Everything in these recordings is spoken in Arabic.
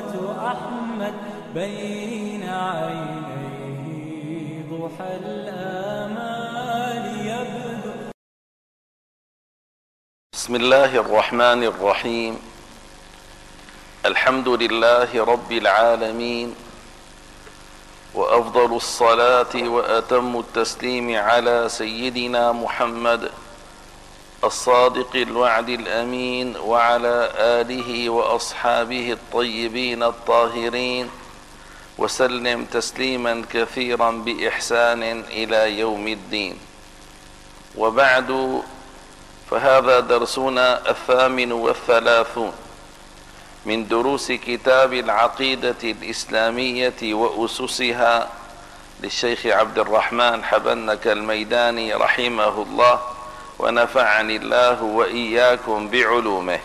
أحمد بين عينيه ضحى الآمال يبدو. بسم الله الرحمن الرحيم. الحمد لله رب العالمين، وأفضل الصلاة وأتم التسليم على سيدنا محمد الصادق الوعد الأمين، وعلى آله وأصحابه الطيبين الطاهرين، وسلم تسليما كثيرا بإحسان إلى يوم الدين. وبعد، فهذا درسنا 38 من دروس كتاب العقيدة الإسلامية وأسسها للشيخ عبد الرحمن حبنك الميداني رحمه الله، ونفعني الله وإياكم بعلومه.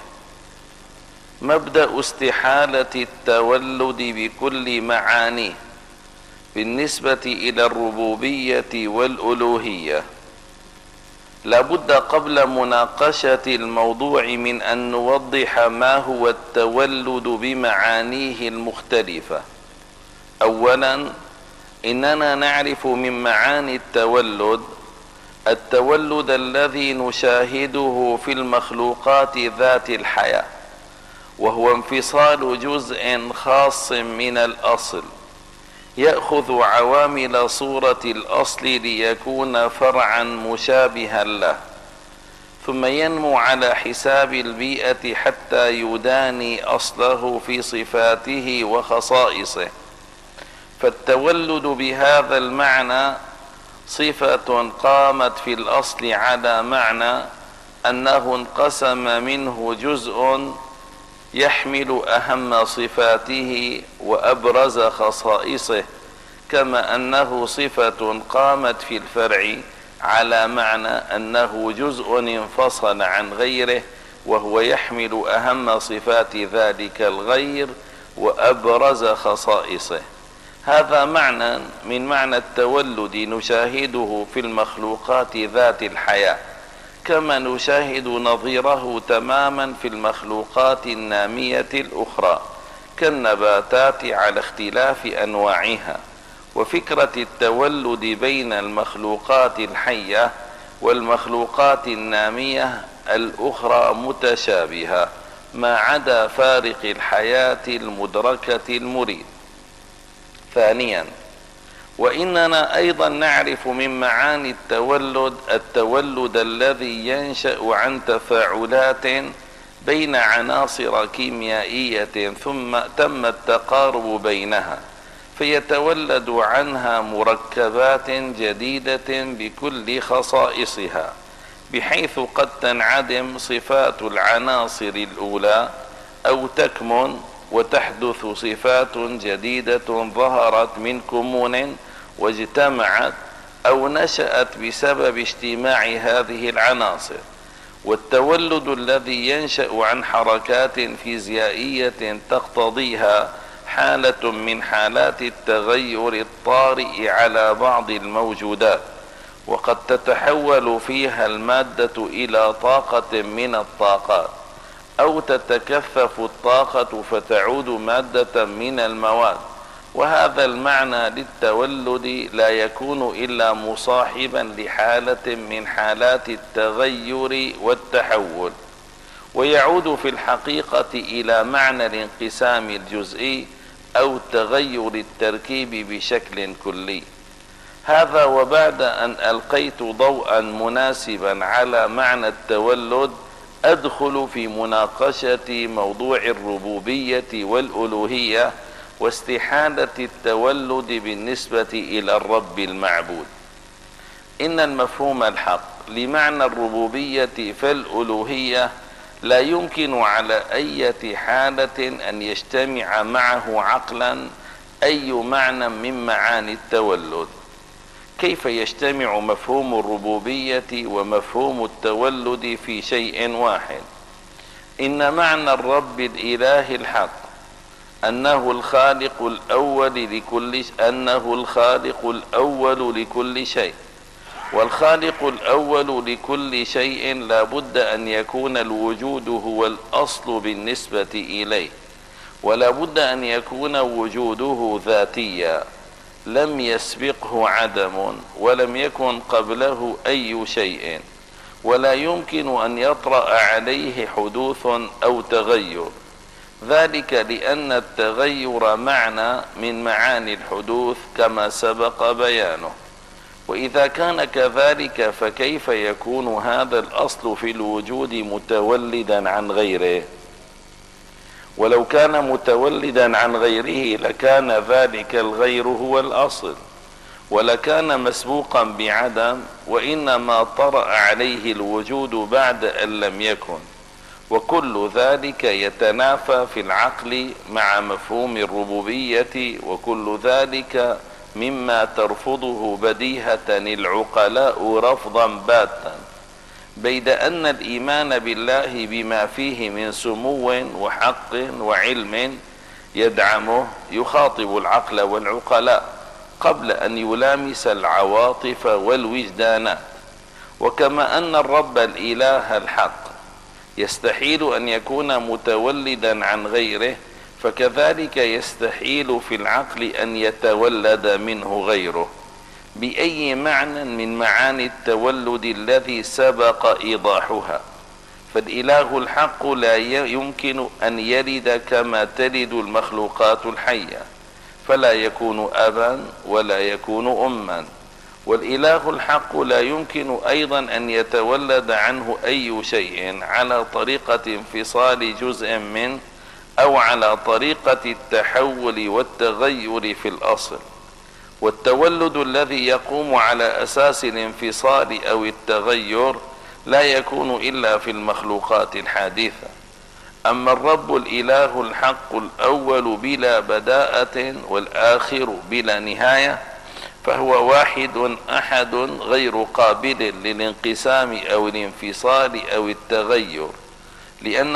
مبدأ استحالة التولد بكل معانيه بالنسبة إلى الربوبية والألوهية. لابد قبل مناقشة الموضوع من أن نوضح ما هو التولد بمعانيه المختلفة. أولا، إننا نعرف من معاني التولد الذي نشاهده في المخلوقات ذات الحياة، وهو انفصال جزء خاص من الأصل يأخذ عوامل صورة الأصل ليكون فرعا مشابها له، ثم ينمو على حساب البيئة حتى يداني أصله في صفاته وخصائصه. فالتولد بهذا المعنى صفة قامت في الأصل على معنى أنه انقسم منه جزء يحمل أهم صفاته وأبرز خصائصه، كما أنه صفة قامت في الفرع على معنى أنه جزء انفصل عن غيره، وهو يحمل أهم صفات ذلك الغير وأبرز خصائصه. هذا معنى من معنى التولد نشاهده في المخلوقات ذات الحياة، كما نشاهد نظيره تماما في المخلوقات النامية الأخرى كالنباتات على اختلاف أنواعها. وفكرة التولد بين المخلوقات الحية والمخلوقات النامية الأخرى متشابهة، ما عدا فارق الحياة المدركة المريد. ثانيا، وإننا أيضا نعرف من معاني التولد الذي ينشأ عن تفاعلات بين عناصر كيميائية ثم تم التقارب بينها، فيتولد عنها مركبات جديدة بكل خصائصها، بحيث قد تنعدم صفات العناصر الأولى أو تكمن وتحدث صفات جديدة ظهرت من كمون واجتمعت أو نشأت بسبب اجتماع هذه العناصر. والتولد الذي ينشأ عن حركات فيزيائية تقتضيها حالة من حالات التغير الطارئ على بعض الموجودات، وقد تتحول فيها المادة إلى طاقة من الطاقات، أو تتكثف الطاقة فتعود مادة من المواد. وهذا المعنى للتولد لا يكون إلا مصاحبا لحالة من حالات التغير والتحول، ويعود في الحقيقة إلى معنى الانقسام الجزئي أو تغير التركيب بشكل كلي. هذا وبعد أن ألقيت ضوءا مناسبا على معنى التولد، أدخل في مناقشة موضوع الربوبية والألوهية واستحالة التولد بالنسبة إلى الرب المعبود. إن المفهوم الحق لمعنى الربوبية فالألوهية لا يمكن على أي حالة أن يجتمع معه عقلا أي معنى من معاني التولد. كيف يجتمع مفهوم الربوبية ومفهوم التولد في شيء واحد؟ إن معنى الرب الإله الحق أنه الخالق الأول لكل شيء، والخالق الأول لكل شيء لا بد أن يكون الوجود هو الأصل بالنسبة إليه، ولا بد أن يكون وجوده ذاتيا لم يسبقه عدم ولم يكن قبله أي شيء، ولا يمكن أن يطرأ عليه حدوث أو تغير، ذلك لأن التغير معنى من معاني الحدوث كما سبق بيانه. وإذا كان كذلك فكيف يكون هذا الأصل في الوجود متولدا عن غيره؟ ولو كان متولدا عن غيره لكان ذلك الغير هو الأصل، ولكان مسبوقا بعدم، وإنما طرأ عليه الوجود بعد أن لم يكن، وكل ذلك يتنافى في العقل مع مفهوم الربوبية، وكل ذلك مما ترفضه بديهة العقلاء رفضا باتا، بيد أن الإيمان بالله بما فيه من سمو وحق وعلم يدعمه يخاطب العقل والعقلاء قبل أن يلامس العواطف والوجدانات. وكما أن الرب الإله الحق يستحيل أن يكون متولدا عن غيره، فكذلك يستحيل في العقل أن يتولد منه غيره بأي معنى من معاني التولد الذي سبق إيضاحها. فالإله الحق لا يمكن أن يلد كما تلد المخلوقات الحية، فلا يكون أبا ولا يكون أما. والإله الحق لا يمكن أيضا أن يتولد عنه أي شيء على طريقة انفصال جزء منه أو على طريقة التحول والتغير في الأصل. والتولد الذي يقوم على أساس الانفصال أو التغير لا يكون إلا في المخلوقات الحادثة. أما الرب الإله الحق الأول بلا بداءة والآخر بلا نهاية فهو واحد أحد غير قابل للانقسام أو الانفصال أو التغير، لأن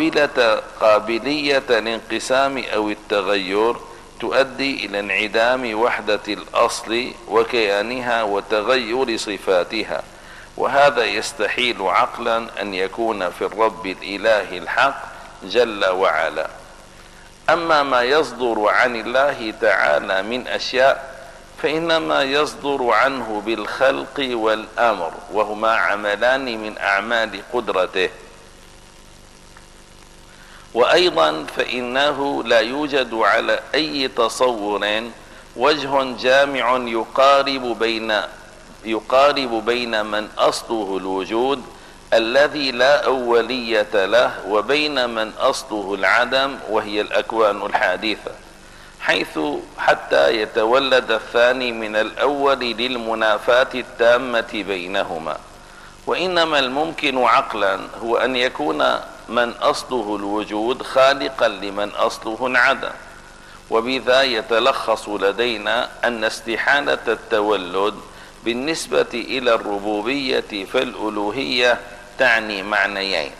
قابلية الانقسام أو التغير تؤدي إلى انعدام وحدة الأصل وكيانها وتغير صفاتها، وهذا يستحيل عقلا أن يكون في الرب الإله الحق جل وعلا. أما ما يصدر عن الله تعالى من أشياء فإنما يصدر عنه بالخلق والأمر، وهما عملان من أعمال قدرته. وأيضا فإنه لا يوجد على أي تصور وجه جامع يقارب بين من أصله الوجود الذي لا أولية له وبين من أصله العدم وهي الأكوان الحادثة، حيث حتى يتولد الثاني من الأول للمنافاة التامة بينهما. وإنما الممكن عقلا هو أن يكون من أصله الوجود خالقا لمن أصله العدم، وبذا يتلخص لدينا أن استحالة التولد بالنسبة إلى الربوبية فالألوهية تعني معنيين.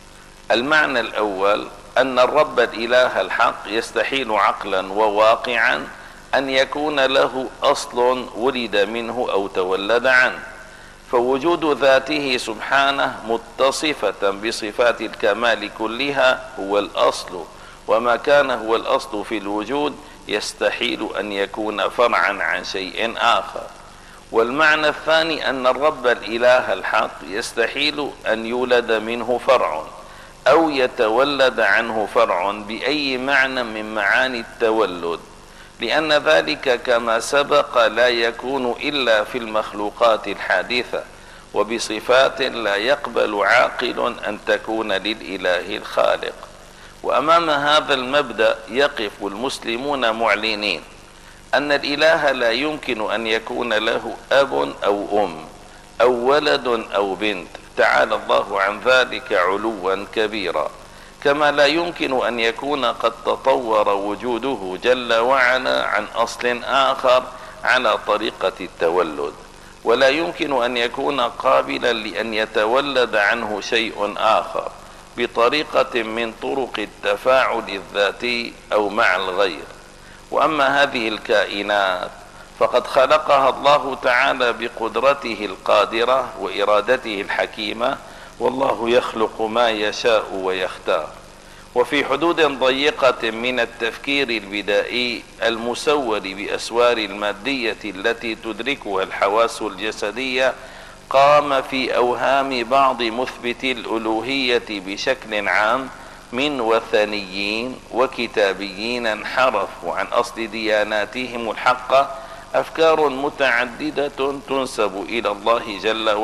المعنى الأول أن الرب الإله الحق يستحيل عقلا وواقعا أن يكون له أصل ولد منه أو تولد عنه، فوجود ذاته سبحانه متصفة بصفات الكمال كلها هو الأصل، وما كان هو الأصل في الوجود يستحيل أن يكون فرعا عن شيء آخر. والمعنى الثاني أن الرب الإله الحق يستحيل أن يولد منه فرع أو يتولد عنه فرع بأي معنى من معاني التولد، لأن ذلك كما سبق لا يكون إلا في المخلوقات الحادثة وبصفات لا يقبل عاقل أن تكون للإله الخالق. وأمام هذا المبدأ يقف المسلمون معلنين أن الإله لا يمكن أن يكون له أب أو أم أو ولد أو بنت، تعالى الله عن ذلك علوا كبيرا، كما لا يمكن أن يكون قد تطور وجوده جل وعلا عن أصل آخر على طريقة التولد، ولا يمكن أن يكون قابلا لأن يتولد عنه شيء آخر بطريقة من طرق التفاعل الذاتي أو مع الغير. وأما هذه الكائنات فقد خلقها الله تعالى بقدرته القادرة وإرادته الحكيمة، والله يخلق ما يشاء ويختار. وفي حدود ضيقة من التفكير البدائي المسور بأسوار المادية التي تدركها الحواس الجسدية، قام في أوهام بعض مثبتي الألوهية بشكل عام من وثنيين وكتابيين انحرفوا عن أصل دياناتهم الحقة أفكار متعددة تنسب إلى الله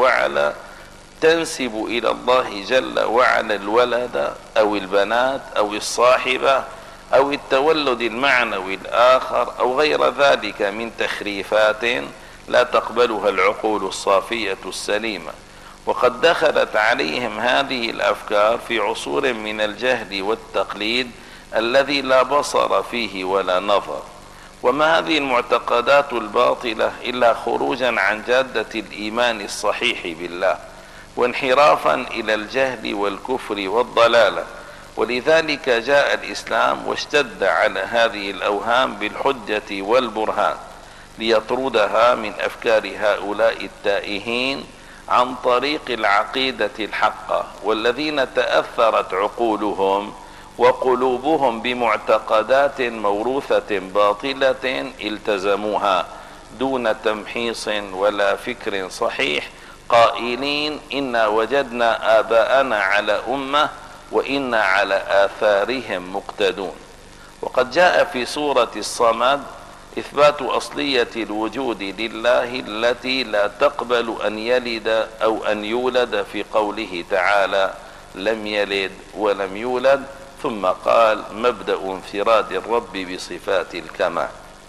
جل وعلا الولد أو البنات أو الصاحبة أو التولد المعنوي الآخر أو غير ذلك من تخريفات لا تقبلها العقول الصافية السليمة. وقد دخلت عليهم هذه الأفكار في عصور من الجهل والتقليد الذي لا بصر فيه ولا نظر. وما هذه المعتقدات الباطلة إلا خروجا عن جادة الإيمان الصحيح بالله، وانحرافا إلى الجهل والكفر والضلالة. ولذلك جاء الإسلام واشتد على هذه الأوهام بالحجة والبرهان ليطردها من أفكار هؤلاء التائهين عن طريق العقيدة الحقة، والذين تأثرت عقولهم وقلوبهم بمعتقدات موروثة باطلة التزموها دون تمحيص ولا فكر صحيح، قائلين إنا وجدنا آباءنا على أمة وإنا على آثارهم مقتدون. وقد جاء في سورة الصمد إثبات أصلية الوجود لله التي لا تقبل أن يلد أو أن يولد في قوله تعالى لم يلد ولم يولد، ثم قال مبدأ انفراد الرب بصفات الكمال.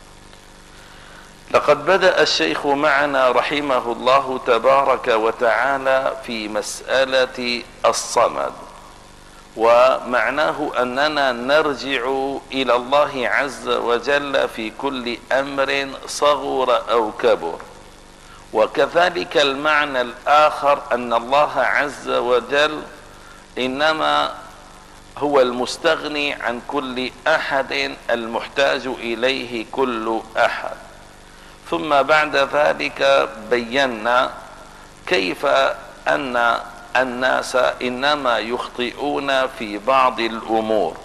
لقد بدأ الشيخ معنا رحمه الله تبارك وتعالى في مسألة الصمد، ومعناه أننا نرجع إلى الله عز وجل في كل أمر صغر أو كبر. وكذلك المعنى الآخر أن الله عز وجل إنما هو المستغني عن كل أحد المحتاج إليه كل أحد. ثم بعد ذلك بينا كيف أن الناس إنما يخطئون في بعض الأمور،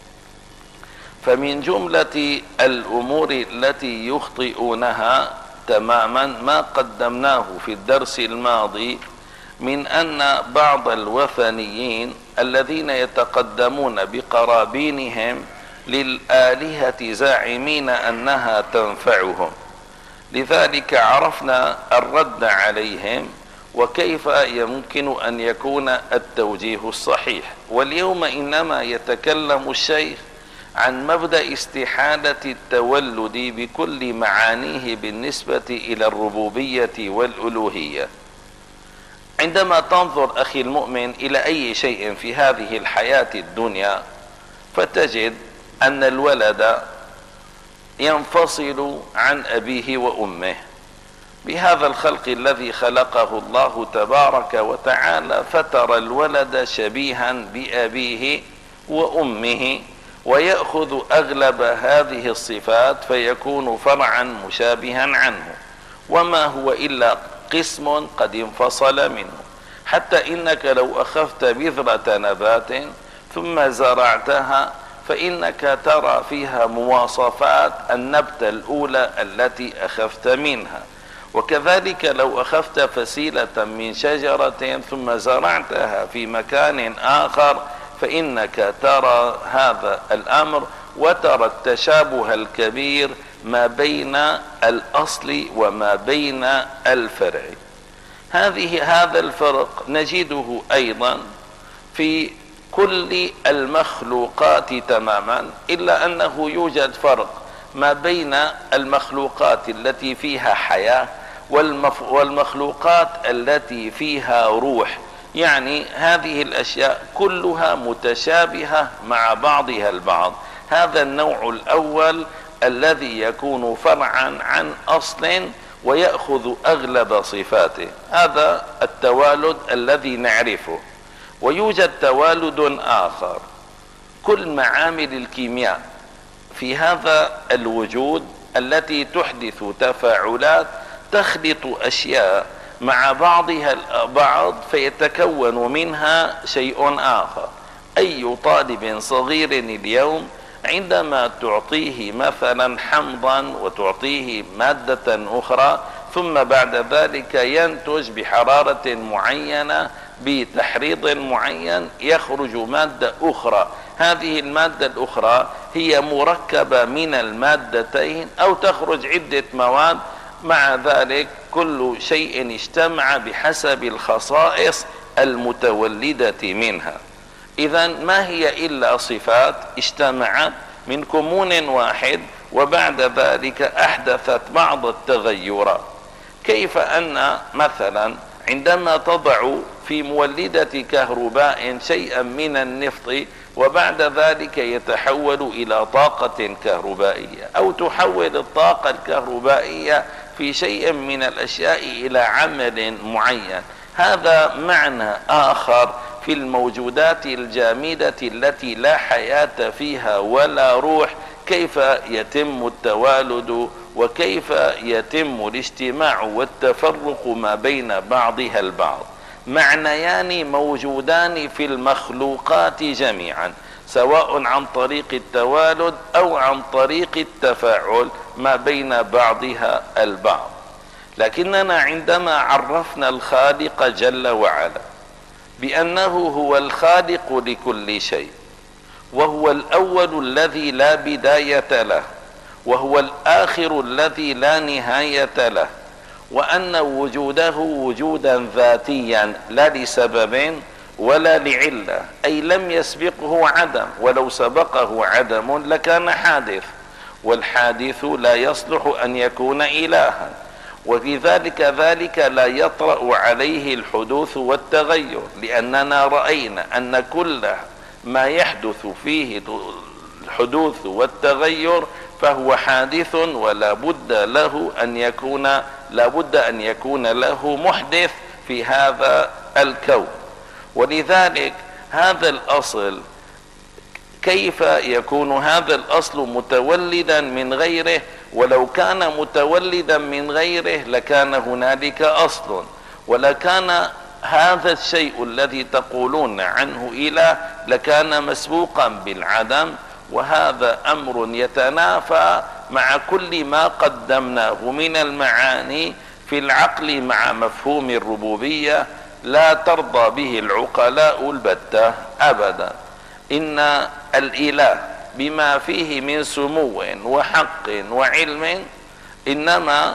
فمن جملة الأمور التي يخطئونها تماما ما قدمناه في الدرس الماضي من أن بعض الوثنيين الذين يتقدمون بقرابينهم للآلهة زاعمين أنها تنفعهم، لذلك عرفنا الرد عليهم وكيف يمكن أن يكون التوجيه الصحيح. واليوم إنما يتكلم الشيخ عن مبدأ استحالة التولد بكل معانيه بالنسبة إلى الربوبية والألوهية. عندما تنظر أخي المؤمن إلى أي شيء في هذه الحياة الدنيا فتجد أن الولد ينفصل عن أبيه وأمه بهذا الخلق الذي خلقه الله تبارك وتعالى، فترى الولد شبيها بأبيه وأمه ويأخذ أغلب هذه الصفات فيكون فرعا مشابها عنه، وما هو إلا قسم قد انفصل منه. حتى إنك لو أخذت بذرة نبات ثم زرعتها فإنك ترى فيها مواصفات النبتة الأولى التي أخذت منها. وكذلك لو أخذت فسيلة من شجرة ثم زرعتها في مكان آخر فإنك ترى هذا الأمر وترى التشابه الكبير ما بين الأصل وما بين الفرع. هذا الفرق نجده أيضا في كل المخلوقات تماما، إلا أنه يوجد فرق ما بين المخلوقات التي فيها حياة والمخلوقات التي فيها روح. يعني هذه الأشياء كلها متشابهة مع بعضها البعض. هذا النوع الأول الذي يكون فرعا عن أصل ويأخذ أغلب صفاته، هذا التوالد الذي نعرفه. ويوجد توالد آخر، كل معامل الكيمياء في هذا الوجود التي تحدث تفاعلات تخلط أشياء مع بعضها البعض فيتكون منها شيء آخر. أي طالب صغير اليوم عندما تعطيه مثلا حمضا وتعطيه مادة أخرى ثم بعد ذلك ينتج بحرارة معينة بتحريض معين يخرج مادة أخرى، هذه المادة الأخرى هي مركبة من المادتين أو تخرج عدة مواد، مع ذلك كل شيء اجتمع بحسب الخصائص المتولدة منها. إذا ما هي إلا صفات اجتمعت من كمون واحد وبعد ذلك أحدثت بعض التغيرات. كيف أن مثلا عندما تضع في مولدة كهرباء شيئا من النفط وبعد ذلك يتحول إلى طاقة كهربائية، أو تحول الطاقة الكهربائية في شيء من الأشياء إلى عمل معين، هذا معنى آخر في الموجودات الجامدة التي لا حياة فيها ولا روح، كيف يتم التوالد وكيف يتم الاجتماع والتفرق ما بين بعضها البعض. معنيان موجودان في المخلوقات جميعا، سواء عن طريق التوالد أو عن طريق التفاعل ما بين بعضها البعض. لكننا عندما عرفنا الخالق جل وعلا بأنه هو الخالق لكل شيء، وهو الأول الذي لا بداية له، وهو الآخر الذي لا نهاية له، وأن وجوده وجودا ذاتيا لا لسبب ولا لعلة، أي لم يسبقه عدم، ولو سبقه عدم لكان حادث، والحادث لا يصلح أن يكون إلها، ولذلك ذلك لا يطرأ عليه الحدوث والتغير، لأننا رأينا أن كل ما يحدث فيه الحدوث والتغير فهو حادث ولا بد أن يكون له محدث في هذا الكون. ولذلك هذا الأصل، كيف يكون هذا الأصل متولدا من غيره؟ ولو كان متولدا من غيره لكان هنالك أصل، ولكان هذا الشيء الذي تقولون عنه إله لكان مسبوقا بالعدم، وهذا أمر يتنافى مع كل ما قدمناه من المعاني في العقل مع مفهوم الربوبية، لا ترضى به العقلاء البتة أبدا. إن الإله بما فيه من سمو وحق وعلم إنما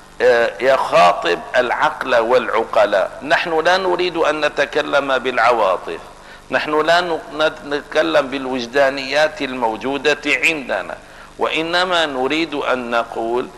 يخاطب العقل والعقلاء. نحن لا نريد أن نتكلم بالعواطف، نحن لا نتكلم بالوجدانيات الموجودة عندنا، وإنما نريد أن نقول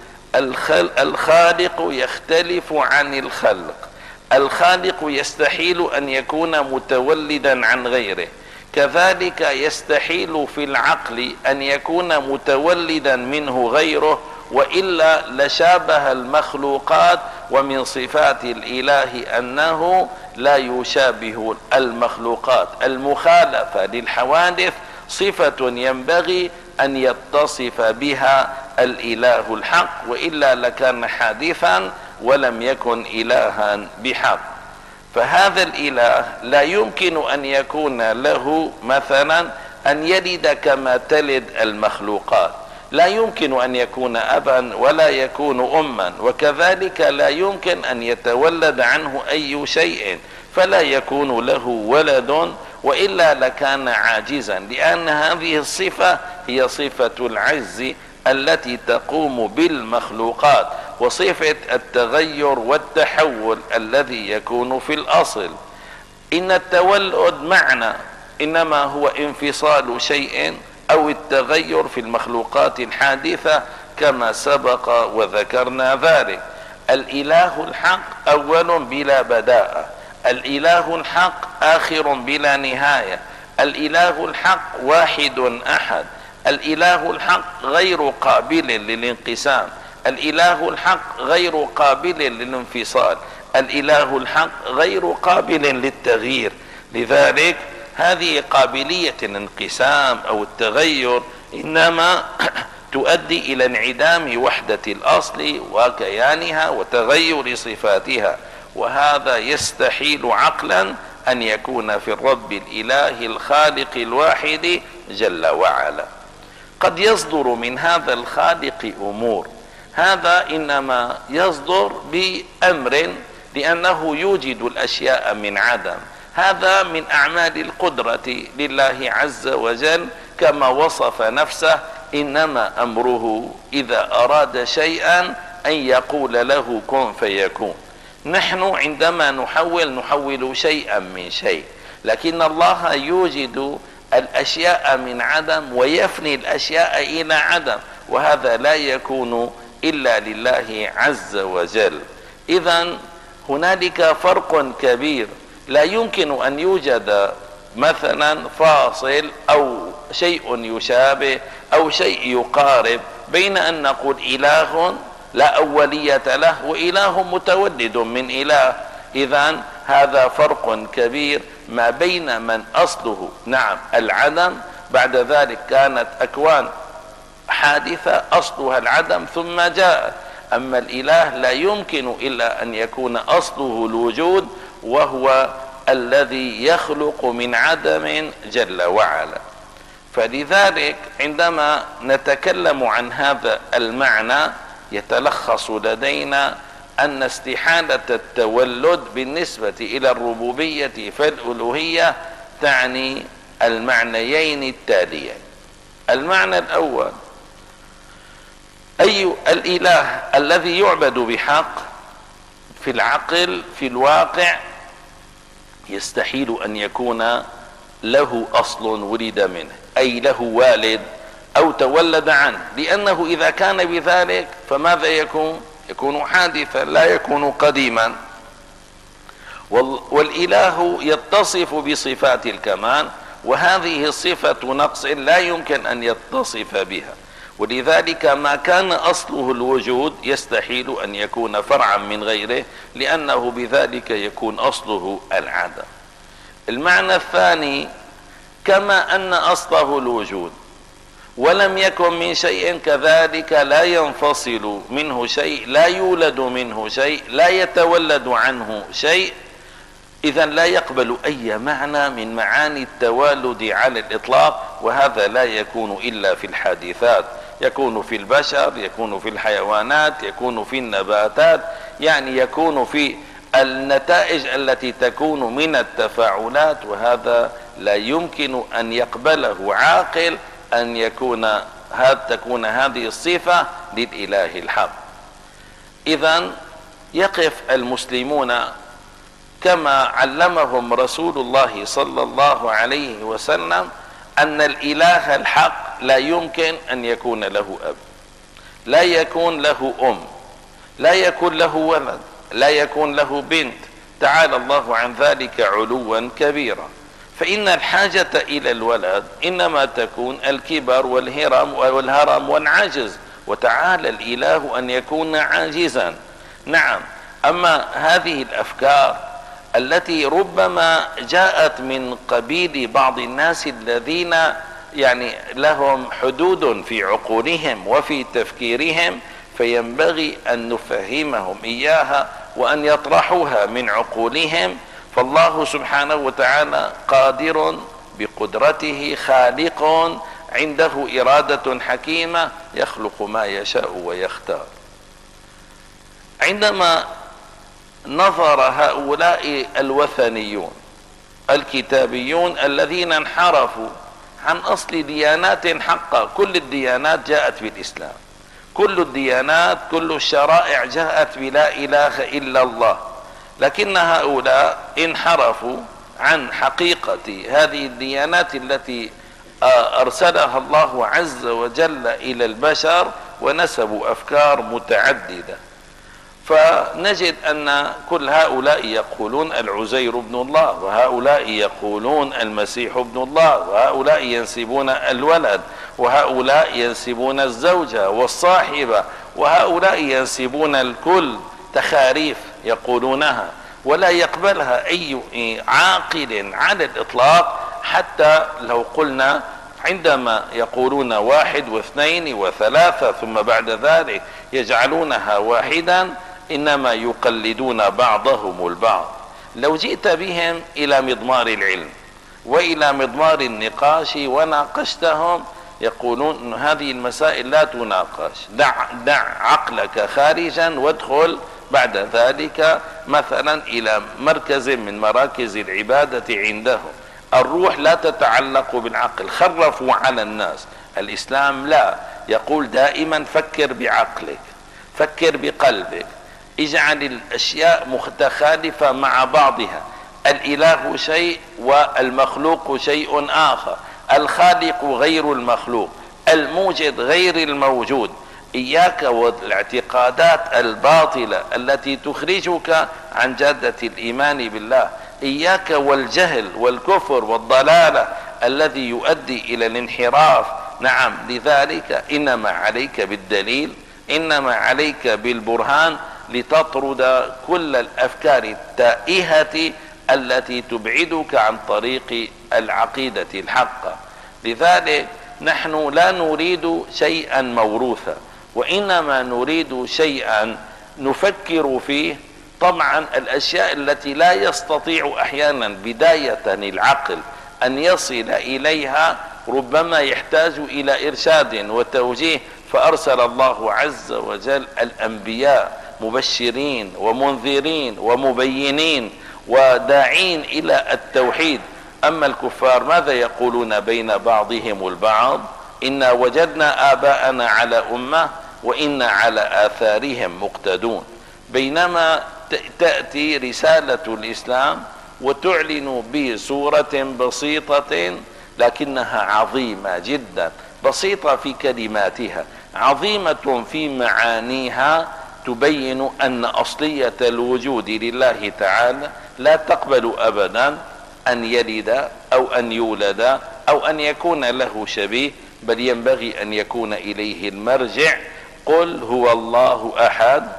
الخالق يختلف عن الخلق. الخالق يستحيل أن يكون متولدا عن غيره، كذلك يستحيل في العقل أن يكون متولدا منه غيره، وإلا لشابه المخلوقات. ومن صفات الإله أنه لا يشابه المخلوقات. المخالفة للحوادث صفة ينبغي أن يتصف بها الإله الحق، وإلا لكان حادثا ولم يكن إلها بحق. فهذا الإله لا يمكن أن يكون له مثلا أن يلد كما تلد المخلوقات، لا يمكن أن يكون أبا ولا يكون أما، وكذلك لا يمكن أن يتولد عنه أي شيء فلا يكون له ولد، وإلا لكان عاجزا، لأن هذه الصفة هي صفة العجز التي تقوم بالمخلوقات، وصفة التغير والتحول الذي يكون في الأصل. إن التولد معنى إنما هو انفصال شيء أو التغير في المخلوقات الحادثة كما سبق وذكرنا ذلك. الإله الحق أول بلا بداءة، الإله الحق آخر بلا نهاية، الإله الحق واحد أحد، الإله الحق غير قابل للانقسام، الإله الحق غير قابل للانفصال، الإله الحق غير قابل للتغيير. لذلك هذه قابلية الانقسام أو التغير إنما تؤدي إلى انعدام وحدة الأصل وكيانها وتغير صفاتها، وهذا يستحيل عقلا أن يكون في الرب الإله الخالق الواحد جل وعلا. قد يصدر من هذا الخالق أمور، هذا إنما يصدر بأمر لأنه يوجد الأشياء من عدم، هذا من أعمال القدرة لله عز وجل كما وصف نفسه: إنما أمره إذا أراد شيئا أن يقول له كن فيكون. نحن عندما نحول شيئا من شيء، لكن الله يوجد الأشياء من عدم ويفني الأشياء إلى عدم، وهذا لا يكون إلا لله عز وجل. إذن هنالك فرق كبير، لا يمكن أن يوجد مثلا فاصل أو شيء يشابه أو شيء يقارب بين أن نقول إله لا أولية له وإله متولد من إله. إذن هذا فرق كبير ما بين من أصله نعم العدم، بعد ذلك كانت أكوان حادثة أصلها العدم ثم جاء. أما الإله لا يمكن إلا أن يكون أصله الوجود، وهو الذي يخلق من عدم جل وعلا. فلذلك عندما نتكلم عن هذا المعنى يتلخص لدينا أن استحالة التولد بالنسبة إلى الربوبية فالألوهية تعني المعنيين التاليين. المعنى الأول: أي الإله الذي يعبد بحق في العقل في الواقع يستحيل أن يكون له أصل ولد منه، أي له والد أو تولد عنه، لأنه إذا كان بذلك فماذا يكون؟ يكون حادثا لا يكون قديما. والإله يتصف بصفات الكمال، وهذه صفة نقص لا يمكن أن يتصف بها، ولذلك ما كان أصله الوجود يستحيل أن يكون فرعا من غيره، لأنه بذلك يكون أصله العدم. المعنى الثاني: كما أن أصله الوجود ولم يكن من شيء، كذلك لا ينفصل منه شيء، لا يولد منه شيء، لا يتولد عنه شيء. إذن لا يقبل أي معنى من معاني التوالد على الإطلاق، وهذا لا يكون إلا في الحادثات، يكون في البشر، يكون في الحيوانات، يكون في النباتات، يعني يكون في النتائج التي تكون من التفاعلات، وهذا لا يمكن أن يقبله عاقل أن تكون هذه الصفة للإله الحق. إذن يقف المسلمون كما علمهم رسول الله صلى الله عليه وسلم أن الإله الحق لا يمكن أن يكون له أب، لا يكون له أم، لا يكون له ولد، لا يكون له بنت، تعالى الله عن ذلك علوا كبيرا. فإن الحاجة إلى الولد إنما تكون الكبر والهرم والعجز، وتعالى الإله أن يكون عاجزا. نعم، أما هذه الأفكار التي ربما جاءت من قبيل بعض الناس الذين يعني لهم حدود في عقولهم وفي تفكيرهم، فينبغي أن نفهمهم إياها وأن يطرحوها من عقولهم. فالله سبحانه وتعالى قادر بقدرته، خالق، عنده إرادة حكيمة، يخلق ما يشاء ويختار. عندما نظر هؤلاء الوثنيون الكتابيون الذين انحرفوا عن أصل ديانات حقة، كل الديانات جاءت بالإسلام، كل الديانات كل الشرائع جاءت بلا إله إلا الله، لكن هؤلاء انحرفوا عن حقيقة هذه الديانات التي أرسلها الله عز وجل إلى البشر، ونسبوا أفكار متعددة. فنجد أن كل هؤلاء يقولون العزير ابن الله، وهؤلاء يقولون المسيح ابن الله، وهؤلاء ينسبون الولد، وهؤلاء ينسبون الزوجة والصاحبة، وهؤلاء ينسبون الكل، تخاريف يقولونها ولا يقبلها أي عاقل على الإطلاق. حتى لو قلنا عندما يقولون واحد واثنين وثلاثة ثم بعد ذلك يجعلونها واحدا، إنما يقلدون بعضهم البعض، لو جئت بهم إلى مضمار العلم وإلى مضمار النقاش وناقشتهم يقولون أن هذه المسائل لا تناقش، دع عقلك خارجا وادخل بعد ذلك مثلا إلى مركز من مراكز العبادة عندهم. الروح لا تتعلق بالعقل، خرفوا على الناس. الإسلام لا، يقول دائما فكر بعقلك، فكر بقلبك، اجعل الأشياء متخالفة مع بعضها. الإله شيء والمخلوق شيء آخر، الخالق غير المخلوق، الموجد غير الموجود. إياك والاعتقادات الباطلة التي تخرجك عن جادة الإيمان بالله، إياك والجهل والكفر والضلالة الذي يؤدي إلى الانحراف. نعم، لذلك إنما عليك بالدليل، إنما عليك بالبرهان لتطرد كل الأفكار التائهة التي تبعدك عن طريق العقيدة الحقة. لذلك نحن لا نريد شيئا موروثا، وإنما نريد شيئا نفكر فيه. طبعا الأشياء التي لا يستطيع أحيانا بداية العقل أن يصل إليها ربما يحتاج إلى إرشاد وتوجيه، فأرسل الله عز وجل الأنبياء مبشرين ومنذرين ومبينين وداعين إلى التوحيد. أما الكفار ماذا يقولون بين بعضهم البعض؟ إنا وجدنا آباءنا على أمة وإنا على آثارهم مقتدون. بينما تأتي رسالة الإسلام وتعلن بصورة بسيطة لكنها عظيمة جدا، بسيطة في كلماتها، عظيمة في معانيها، تبين أن أصلية الوجود لله تعالى لا تقبل أبدا أن يلد أو أن يولد أو أن يكون له شبيه، بل ينبغي أن يكون إليه المرجع. قل هو الله أحد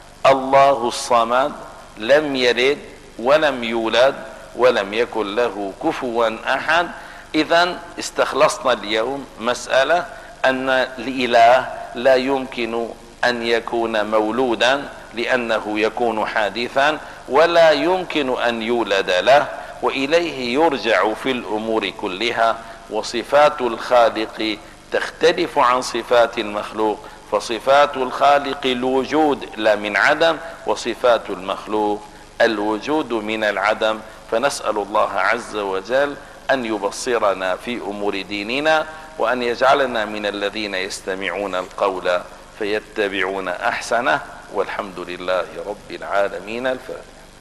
الله الصمد لم يلد ولم يولد ولم يكن له كفوا أحد. إذن استخلصنا اليوم مسألة أن الإله لا يمكن أن يكون مولودا لأنه يكون حادثا، ولا يمكن أن يولد له، وإليه يرجع في الأمور كلها. وصفات الخالق تختلف عن صفات المخلوق، فصفات الخالق الوجود لا من عدم، وصفات المخلوق الوجود من العدم. فنسأل الله عز وجل أن يبصرنا في أمور ديننا، وأن يجعلنا من الذين يستمعون القول فيتبعون أحسنه، والحمد لله رب العالمين. الفاتحة.